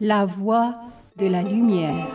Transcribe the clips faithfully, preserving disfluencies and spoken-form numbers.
La voie de la lumière.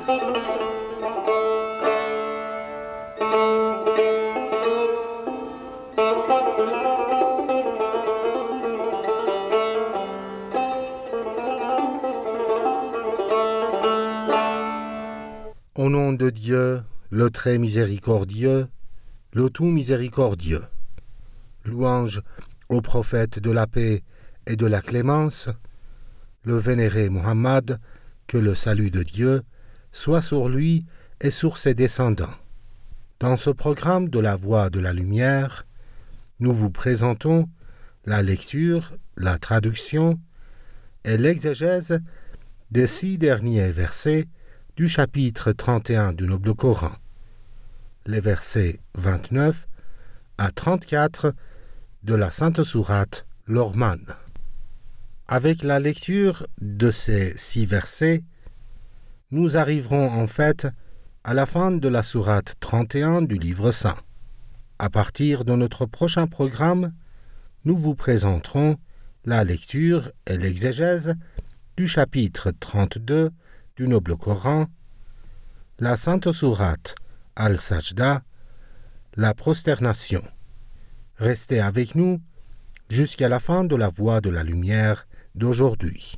Au nom de Dieu, le très miséricordieux, le tout miséricordieux. Louange au prophète de la paix et de la clémence, le vénéré Mohammed, que le salut de Dieu soit sur lui et sur ses descendants. Dans ce programme de la Voie de la Lumière, nous vous présentons la lecture, la traduction et l'exégèse des six derniers versets du chapitre trente et un du Noble Coran, les versets vingt-neuf à trente-quatre de la Sainte Sourate Luqman. Avec la lecture de ces six versets, nous arriverons en fait à la fin de la Sourate trente et un du Livre Saint. À partir de notre prochain programme, nous vous présenterons la lecture et l'exégèse du chapitre trente-deux du Noble Coran, la Sainte Sourate Al-Sajda, la prosternation. Restez avec nous jusqu'à la fin de la Voie de la Lumière d'aujourd'hui.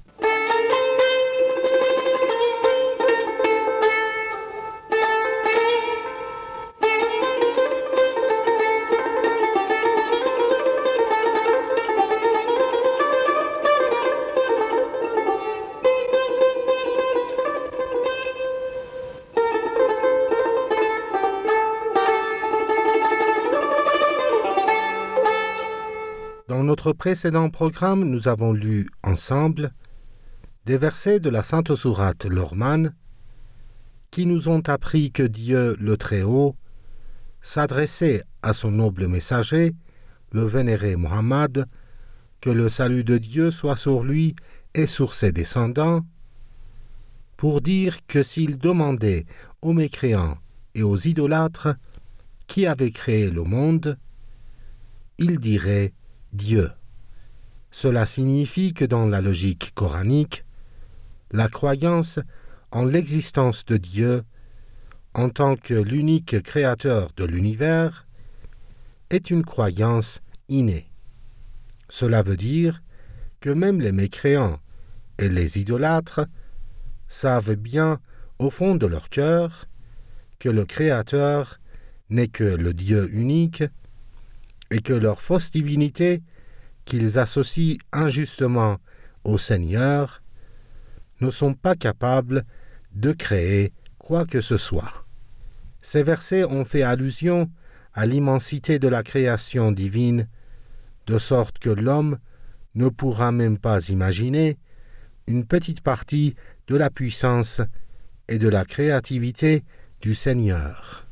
Dans notre précédent programme, nous avons lu ensemble des versets de la Sainte Sourate Luqman qui nous ont appris que Dieu le Très-Haut s'adressait à son noble messager, le vénéré Mohammed, que le salut de Dieu soit sur lui et sur ses descendants, pour dire que s'il demandait aux mécréants et aux idolâtres qui avait créé le monde, il dirait Dieu. Cela signifie que dans la logique coranique, la croyance en l'existence de Dieu en tant que l'unique créateur de l'univers est une croyance innée. Cela veut dire que même les mécréants et les idolâtres savent bien au fond de leur cœur que le Créateur n'est que le Dieu unique et que leur fausse divinité qu'ils associent injustement au Seigneur ne sont pas capables de créer quoi que ce soit. Ces versets ont fait allusion à l'immensité de la création divine, de sorte que l'homme ne pourra même pas imaginer une petite partie de la puissance et de la créativité du Seigneur.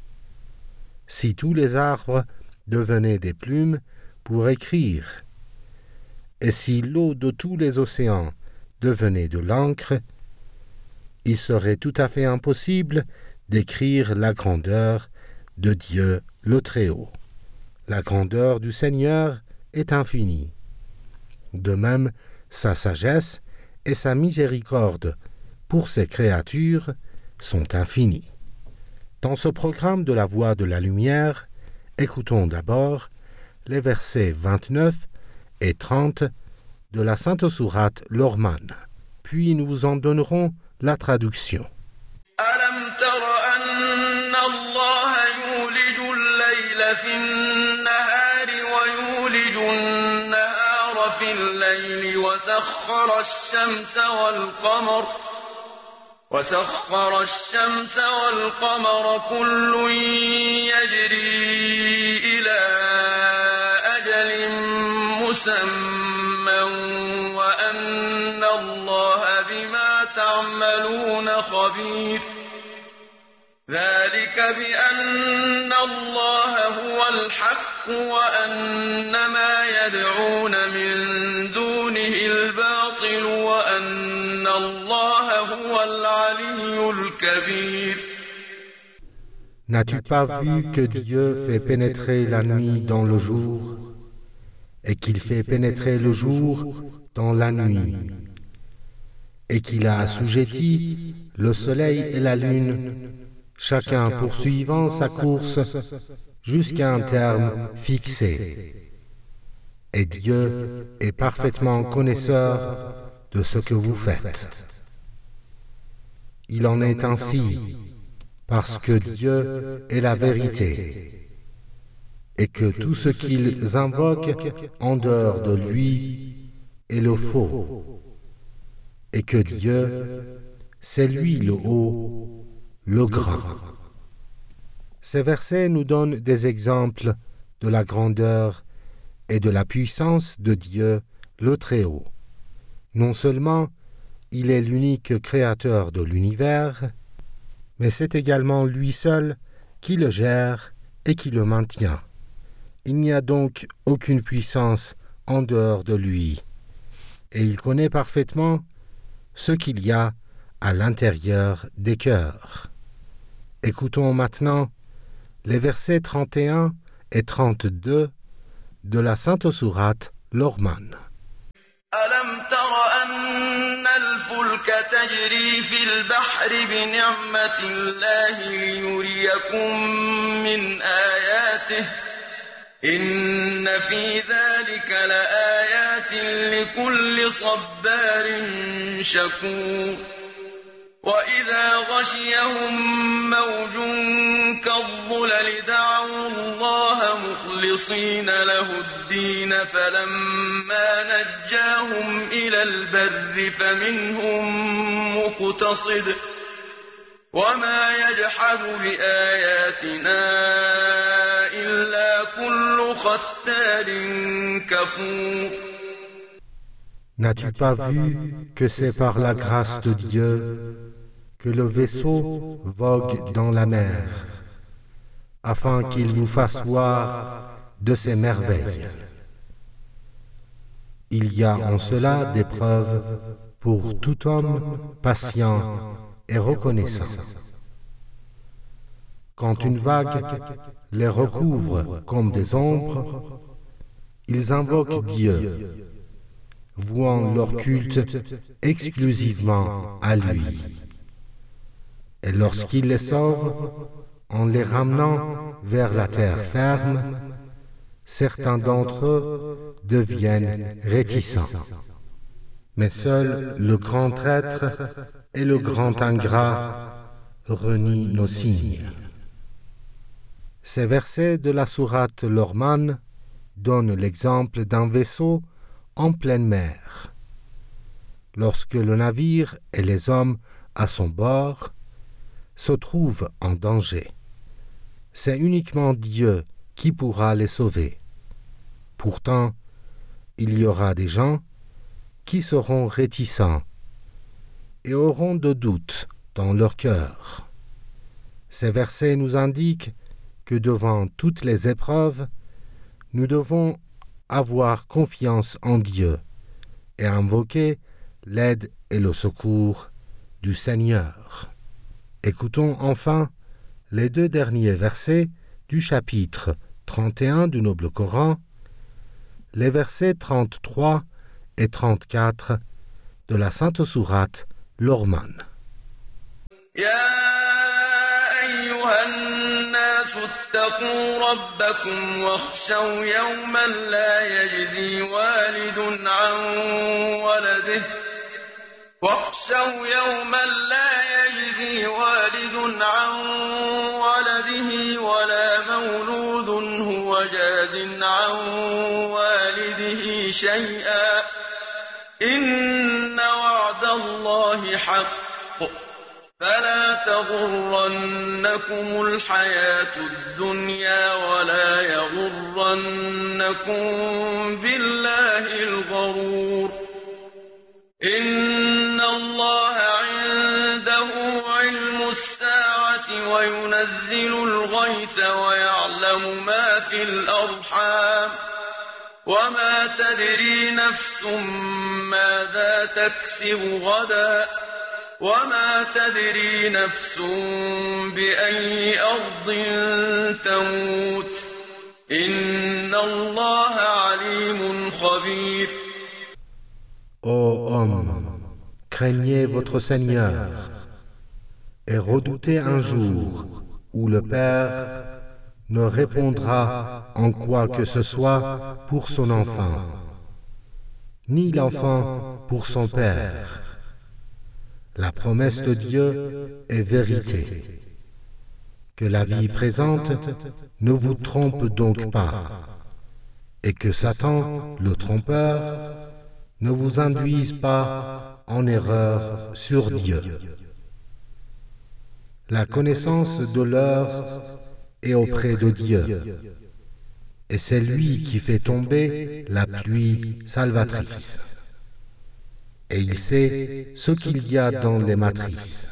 Si tous les arbres devenaient des plumes pour écrire, et si l'eau de tous les océans devenait de l'encre, il serait tout à fait impossible d'écrire la grandeur de Dieu le Très-Haut. La grandeur du Seigneur est infinie. De même, sa sagesse et sa miséricorde pour ses créatures sont infinies. Dans ce programme de la Voie de la Lumière, écoutons d'abord les versets vingt-neuf et trente de la Sainte Sourate Luqman. Puis nous vous en donnerons la traduction. ألم تر أن الله يولج الليل في النهار ويولج النهار في الليل وسخر الشمس والقمر وسخر الشمس والقمر كل يجري إلى أجل مسمى وأن الله بما تعملون خبير ذلك بأن الله هو الحق وأن ما يدعون من دونه الباطل وأن الله هو العلي الكبير. N'as-tu pas vu que Dieu fait pénétrer la nuit dans le jour et qu'il fait pénétrer le jour dans la nuit et qu'il a assujetti le soleil et la lune, chacun poursuivant sa course jusqu'à un terme fixé. Et Dieu est parfaitement connaisseur de ce que vous faites. Il en est ainsi parce que Dieu est la vérité et que tout ce qu'ils invoquent en dehors de lui est le faux, et que Dieu, c'est lui le haut, le grand. Ces versets nous donnent des exemples de la grandeur et de la puissance de Dieu, le Très-Haut. Non seulement il est l'unique créateur de l'univers, mais c'est également lui seul qui le gère et qui le maintient. Il n'y a donc aucune puissance en dehors de lui, et il connaît parfaitement ce qu'il y a à l'intérieur des cœurs. Écoutons maintenant les versets trente et un et trente-deux de la Sainte Sourate Luqman. ألم تر أن الفلك تجري في البحر بنعمة الله ليريكم من آياته إن في ذلك لآيات لكل صبار شكور وإذا غشيهم موج كالظلل دعوا الله مخلصين له الدين فلما نجاهم إلى البر فمنهم مقتصد وما يجحد بآياتنا إلا كل ختار كفور. N'as-tu pas vu que c'est par la grâce de Dieu que le vaisseau vogue dans la mer, afin qu'il vous fasse voir de ses merveilles? Il y a en cela des preuves pour tout homme patient et reconnaissant. Quand une vague les recouvre comme des ombres, ils invoquent Dieu, vouant leur culte exclusivement à lui. Et lorsqu'il les sauve, en les ramenant vers la terre ferme, certains d'entre eux deviennent réticents. Mais seul le grand traître et le grand ingrat renient nos signes. Ces versets de la sourate Luqman donnent l'exemple d'un vaisseau en pleine mer. Lorsque le navire et les hommes à son bord se trouvent en danger, c'est uniquement Dieu qui pourra les sauver. Pourtant, il y aura des gens qui seront réticents et auront de doutes dans leur cœur. Ces versets nous indiquent que devant toutes les épreuves, nous devons avoir confiance en Dieu et invoquer l'aide et le secours du Seigneur. Écoutons enfin les deux derniers versets du chapitre trente et un du Noble Coran, les versets trente-trois et trente-quatre de la Sainte Sourate Luqman. اتقوا ربكم واخشوا يوما لا يجزي والد عن ولده واخشوا يوما لا يجزي والد عن ولده ولا مولود هو جاز عن والده شيئا إن وعد الله حق فلا تغرنكم الحياة الدنيا ولا يغرنكم بالله الغرور إن الله عنده علم الساعة وينزل الغيث ويعلم ما في الأرحام وما تدري نفس ماذا تكسب غدا وما تدري نفس بأي أرض تموت إن الله عليم خبير. Ô homme, craignez votre Seigneur et redoutez un jour où le Père ne répondra en quoi que ce soit pour son enfant, ni l'enfant pour son Père. La promesse de Dieu est vérité. Que la vie présente ne vous trompe donc pas, et que Satan, le trompeur, ne vous induise pas en erreur sur Dieu. La connaissance de l'heure est auprès de Dieu, et c'est lui qui fait tomber la pluie salvatrice. Et il sait ce qu'il y a dans les matrices.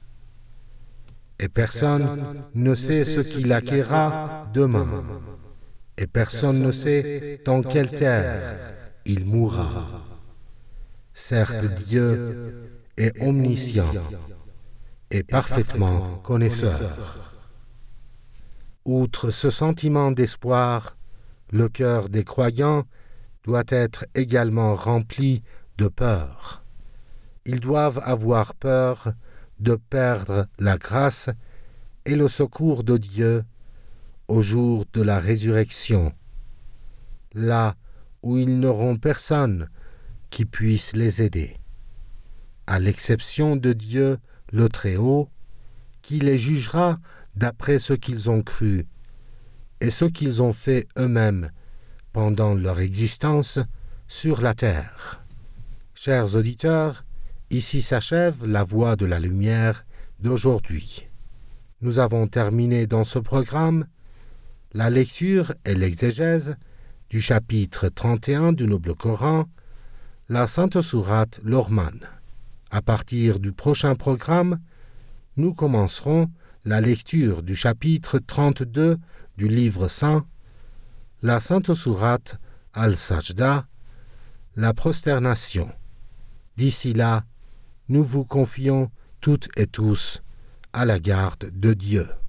Et personne ne sait ce qu'il acquérera demain. Et personne ne sait dans quelle terre il mourra. Certes, Dieu est omniscient et parfaitement connaisseur. Outre ce sentiment d'espoir, le cœur des croyants doit être également rempli de peur. Ils doivent avoir peur de perdre la grâce et le secours de Dieu au jour de la résurrection, là où ils n'auront personne qui puisse les aider, à l'exception de Dieu le Très-Haut, qui les jugera d'après ce qu'ils ont cru et ce qu'ils ont fait eux-mêmes pendant leur existence sur la terre. Chers auditeurs, ici s'achève la Voix de la lumière d'aujourd'hui. Nous avons terminé dans ce programme la lecture et l'exégèse du chapitre trente et un du Noble Coran, la Sainte Sourate Luqman. À partir du prochain programme, nous commencerons la lecture du chapitre trente-deux du Livre saint, la Sainte Sourate Al-Sajda, la prosternation. D'ici là, nous vous confions toutes et tous à la garde de Dieu.